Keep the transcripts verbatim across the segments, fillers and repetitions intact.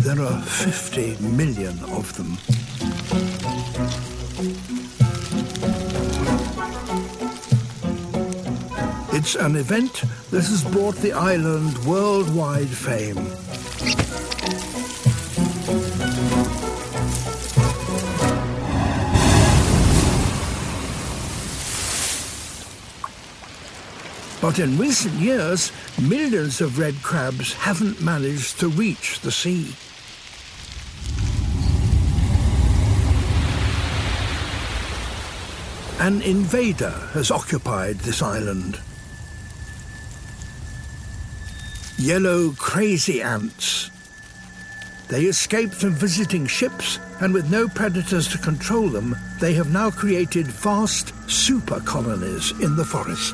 There are fifty million of them. It's an event that has brought the island worldwide fame. But in recent years, millions of red crabs haven't managed to reach the sea. An invader has occupied this island. Yellow crazy ants. They escaped from visiting ships, and with no predators to control them, they have now created vast super colonies in the forest.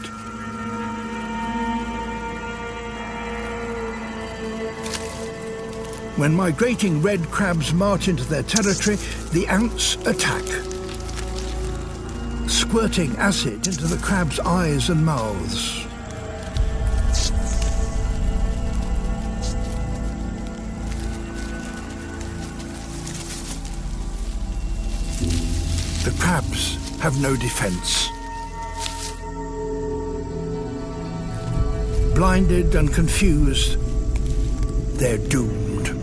When migrating red crabs march into their territory, the ants attack, squirting acid into the crabs' eyes and mouths. The crabs have no defense. Blinded and confused, they're doomed.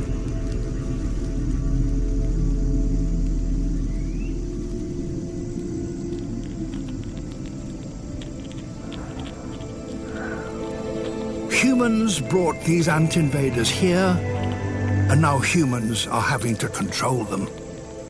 Humans brought these ant invaders here, and now humans are having to control them.